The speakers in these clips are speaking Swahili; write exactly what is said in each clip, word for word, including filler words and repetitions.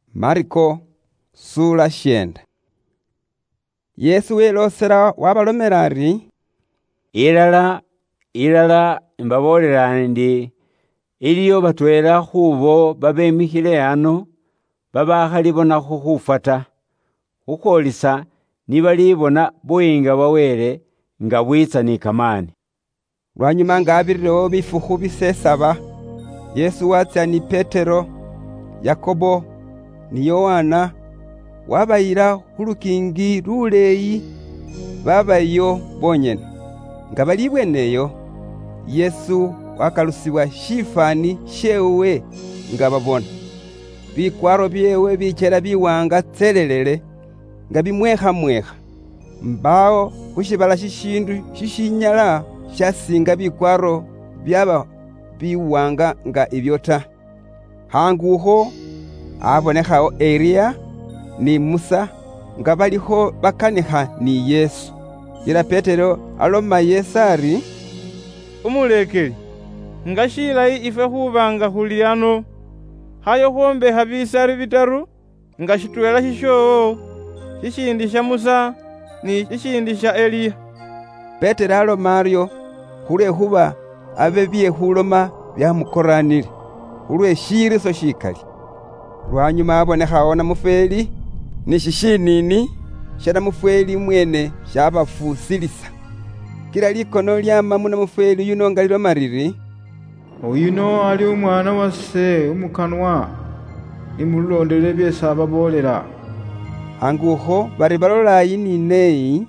Mariko sura shenda. Yesu welosera wabalomera ari, Ilala, ilala mbabolera ndi, iliyo batwela khubo babemikhile ano, babakhalibona khukhufata, khukholisa nibalibona buyinga bwawele nga bwitsa ni kamani. Lwanyuma nga abirirewo bifukhu bisesaba, Yesu watsya ni Petero, Yakobo ni Yohana, wabayila khulukingi luleyi, babayo bonyene. Nga balibweneyo, Yesu wakalusibwa shifani shewe nga babona. Bikwaro byewe bichela biwanga tselelele, nga bimweha mweha. Mbawo kushibala shishindu shishinyala shasinga bikwaro byaba biwanga nga ibyota. Hanguho abonekhawo Eliya ni Musa nga baliho bakaniha ni Yesu. Ila Petero aloma Yesu ari, Umulekeli, nga shilayi ife khubanga khuli ano, hayo khwombeha bisari bitaru, nga shitwela shishowo, shishindi sha Musa, ni shishindi sha Eliya. Petero aloma aryo khulwekhuba abe byekhuloma byamukoranile, khulwe shiriso shikali. Lwanyuma abonekhawo namufeli ni shishinini sha namufeli mwene shabafusilisa. Kila likono lyama mu namufeli yuno nga liloma riri, Oyuno ali umwana wase umukanwa, nimulondele byesi ababolera. Hanguho bari balola iyi ni neyi,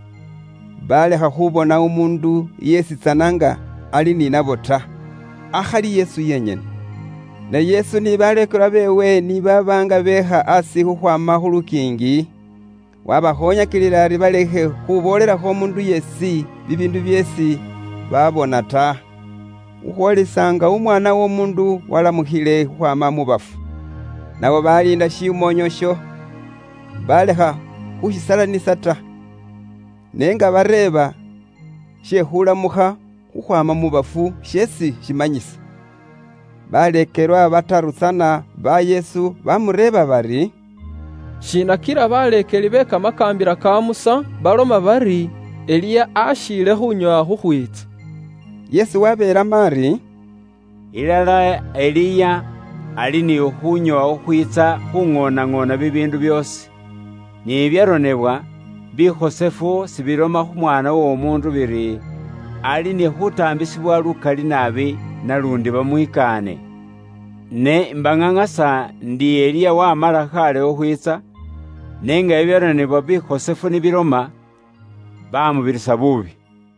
balekha khubona umundu yesitsananga ali ni nabo ta, akhali Yesu yenyene. Na Yesu ni balekela bewe ni babanga beha asi khukhwama khulukingi, wabahonyakilila ari balekhe khubolelakho mundu yesi bibindu byesi babona ta. Ukhwolisanga umwana w'omundu walamukhile khukhwama mubafu. Nabo balinda shimonyosho, balekha khushisalanisa ta. Nenga bareba shekhulamukha khukhwama mubafu shesi shimanyisa. Balekelwa bataru sana ba Yesu bamureba bari, Shina kila balekeli beka makambila ka Musa baloma bari Eliya ashile khunywa khukhwitsa. Yesu wabera mari, Ilala Eliya ali ni khunyowa khukhwitsa khung'ona-ng'ona bibindu byosi. Ni byaronebwa bikhosefu sibiloma khumwana w'omundu biri, ali ni khutambisibwa lukali nabi nalundi bamwikane. Ne mbang'ang'asa ndi Eliya wamala khale khukhwitsa, nenga ebyaronebwa bikhosefu ni biloma bamubirisa bubi.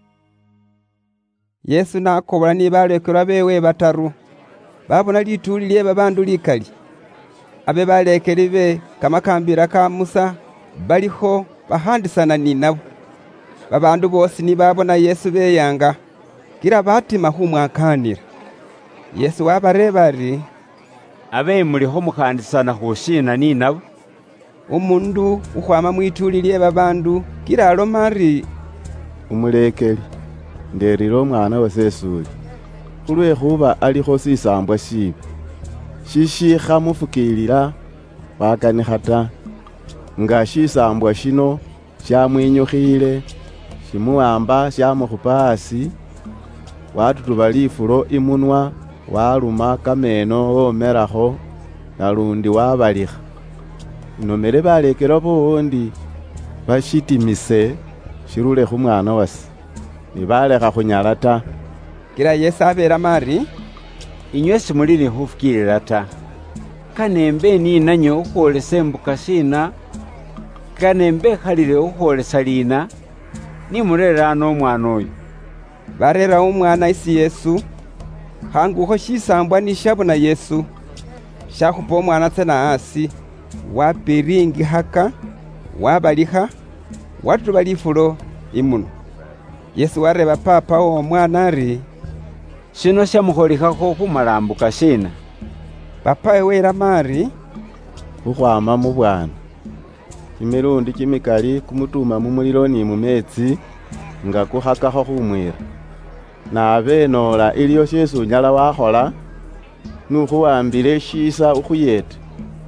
Yesu nakobola ni balekelwa bewe bataru, babona lituli lye babandu likali. Abe balekeli be kamakambila ka Musa baliho bahandisana ni nabo. Babandu bosi ni babona Yesu beyanga, kila batima khumwakanila. Yesu wabareba ari, Abe muliho mukhandisana khushina ni nabo? Umundu ukhwama mwituli lye babandu kila aloma ari, Umulekeli, nderira omwana wasesuli, khulwekhuba alikho sisambwa shibi, shishikhamufukilila wakanikha ta, nga shisambwa shino shamwinyukhile, shimuwamba shamukhupa asi, watutuba lifulo imunwa, waluma kameno womerakho, nalundi wabalikha. Inomele balekela bowondi bashitimise shirule khumwana wase, ni balekha khunyala ta. Kila Yesu abera mari, Inywe simuli ni khufukilila ta. Kanembe ni nanyo ukhwolesa embuka shina, kanembe khalile ukhwolesa lina, ni murera ano omwana oyu. barera umwana isi Yesu. Hanguho shisambwa ni shabona Yesu, shakhupa omwana tsena asi, wapiringi haka, wabaliha, watutuba lifulo imuno. Yesu wareba papa w'omwana ari, Shino shamukholikakho khumalambuka shina? papa wera mari, Khukhwama mu bwana, kimilundi kimikali kumutuma mumulilo ni mumetsi, nga kukhakakho khumwira. Nabe nola iliyo shesu unyala wakhola, nukhuwambile shisa ukhuyeta.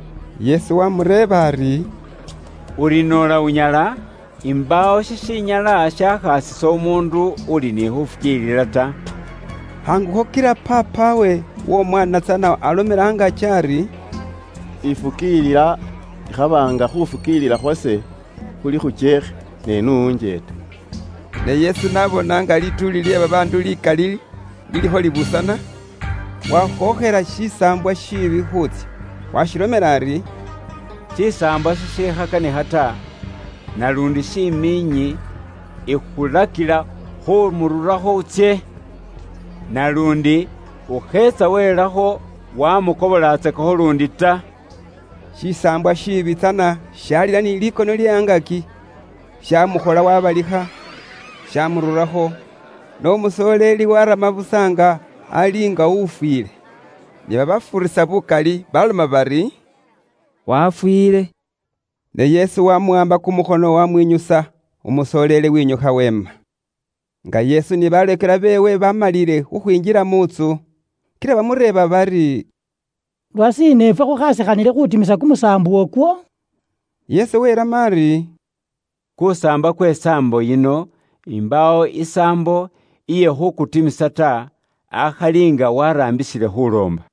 Yesu wamureba ari, Urinola unyala, imbawo shishinyala shakhasisa umundu uli ni hufukilila ta. Hanguho kila papawe wo mwana sana alomelanga chari, ifukilila ikhabanga khufukilila khwase khuli khuchekhe nenunjeta. Ne Yesu nabonanga lituli lye babandu likali liliho libusana, wakhokhela shisambwa shibi khutsi, washilomela ari, Chisambwa shishikhakane hata, nalundi shiminyi ikhulakila khumururaho utsye, nalundi ukhetsa welakho wamukobolatsekho lundi ta. Shisambwa shibi tsana shalila ni likono lyangaki, shamukhola wabalikha, shamururaho, nomusoleli warama busanga alinga ufwile. Ne babafurisa bukali baloma bari, wafwile. Ne Yesu wamuamba kumukhono wamwinyusa, umusoleli winyukha wema. Nga Yesu ni balekela bewe bamalile khukhwinjila mutsu, kila bamureba bari, lwasine ife khukhasikhanile khutimisa kumusambu okwo? Yesu welama ari, Kusamba kwe sambo yino, imbawo isambo iye hukutimisa ta, akhalinga warambisile hulomba.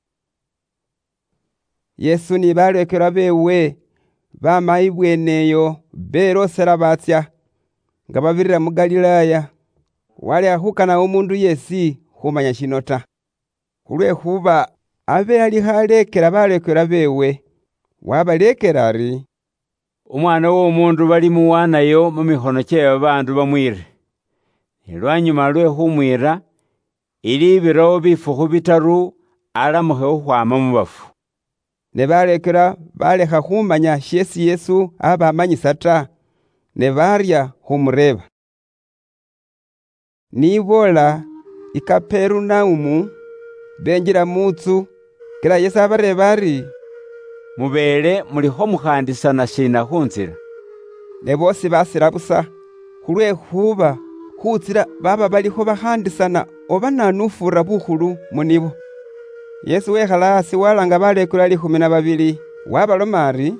Yesu ni balekela bewe bama ibweneyo belosela batsya, nga babirira mu Galilaya, wali akhukana umundu yesi khumanya shino ta. Khulwekhuba abe ali khalekela balekela bewe, wabalekela ari, Umwana w'omundu bali muwanayo mu mikhono kye babandu bamwire. Elwanyuma lwe khumwira, ilibirawo bifukhu bitaru alamukhe ukhwama mu bafu. Ne balekela balekha khumanya shesi Yesu abamanyisa ta, ne barya khumureba. Nibola i Kapernaumu benjila mutsu, kila Yesu abareba ari, Mubele muliho mukhandisana shina khunzila. Ne bosi basila busa, khulwekhuba khutsila baba baliho bakhandisana oba nanufura bukhulu munibo. Yesu wekhala asi walanga balekela likhumi na babili, wabaloma ari,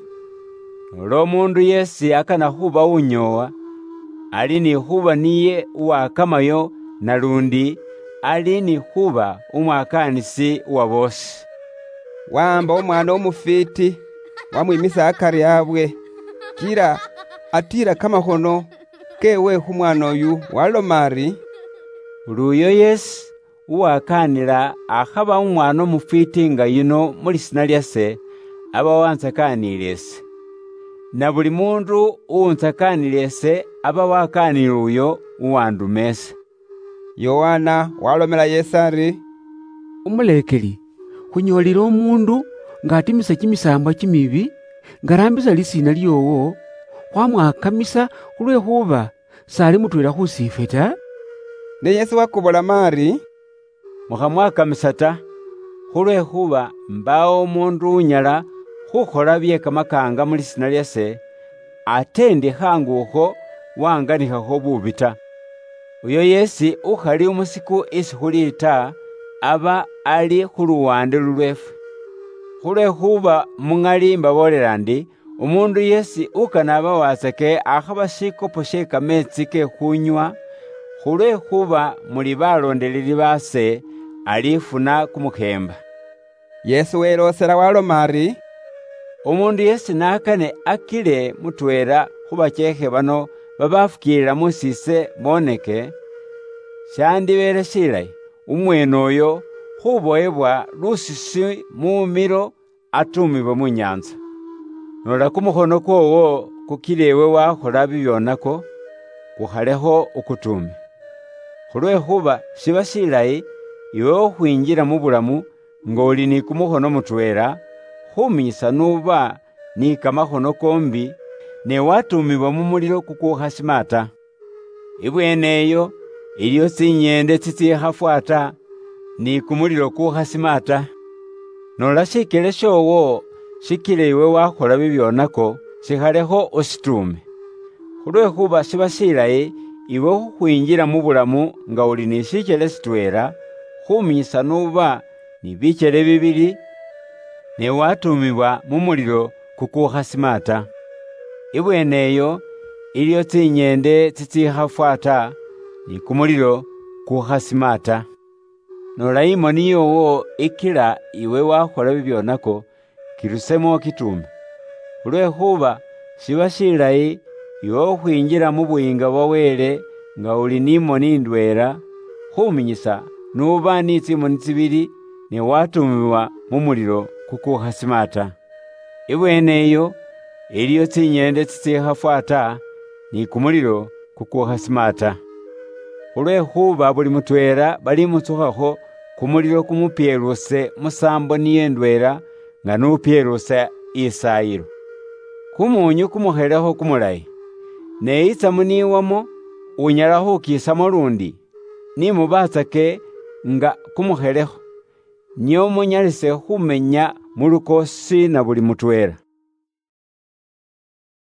Olo mundu yesi akana khuba unyowa, ali ni khuba niye uwakamayo, nalundi ali ni khuba umwakanisi wa bosi. Wamba umwana umufiti, wamwimisa akari abwe, kila atira kamakhono kewe khumwana oyu, waloma ari, Luyo yesi uwakanila akhaba umwana umufiti nga yuno mulisina lyase, aba wansakanilese. Na buli mundu uwunsakanilese aba wakanile uyo uwandumese. Yohana walomela Yesu ari, Umulekeli, khunyolile umundu nga atimisa kimisambwa kimibi, nga rambisa lisina lyowo, khwamwakamisa khulwekhuba sali mutwela khusife ta. Ne Yesu wakubolama ari, Mukhamwakamisa ta, khulwekhuba mbawo umundu unyala khukhola bye kamakanga mu lisina lyase, ate ndi khangukho wanganikhakho bubi ta. Uyo yesi ukhali umusiku isi khuli ta, aba ali khuluwande lulwefe. Khulwekhuba mungali mbabolela ndi, umundu yesi ukanaba watsake akhaba shikopo she kametsi ke khunywa, khulwekhuba muli balondeleli base, alifuna kumukhemba. Yesu welosela waloma ari, Umundu yesi nakane akile mutwela khubachekhe bano babafukilila musise boneke, shandibele shilayi umwene oyo khuboyebwa lusisi mumilo atumibwa mu nyanza. Nola kumukhono kwowo kukilewe wakhola bibyonako, kukhaleho ukutumi. Khulwekhuba shiba shilayi iwe ukhwinjila mu bulamu nga oli ni kumukhono mutwela, khumisa nuba ni kamakhono kombi, ne watumibwa mu mulilo kukukhasima ta. Ibweneyo iliyo tsinyende tsitsikhafwata ni kumulilo kukhasima ta. Nola shikele showo shikile iwe wakhola bibyonako, shikhaleho usitume. Khulwekhuba shiba shilayi iwe khukhwinjila mu bulamu nga uli ni shikele sitwela, khumisa nuba ni bichele bibili, ne watumibwa mu mulilo kukukhasimata. Ibweneyo iliyo tsinyende tsitsikhafwata ni kumulilo kukhasimata. Nolayimoni yowo ikila iwe wakhola bibyonako kirusemo kitume. Khulwekhuba shiba shilayi iwe ukhwinjila mu buyinga bwa Wele nga uli nimoni ndwela khuminyisa nuba ni tsimoni tsibili ne watumiwa mu mulilo kukukhasimata. Ibweneyo iliyo tsinyende tsitsikhafwata ni kumulilo kukukhasimata. Khulwekhuba buli mutwela bali mutsukhakho kumulilo kumupyeluse musambo niye ndwela nga nupyelusa isayilo. Kumunyu kumukhelekho kumulayi, ne itsamu niwamo unyala khukisamo lundi, nimubatsake nga kumukhelekho, nyo munyalise khumenya mulukosi na buli mutwela.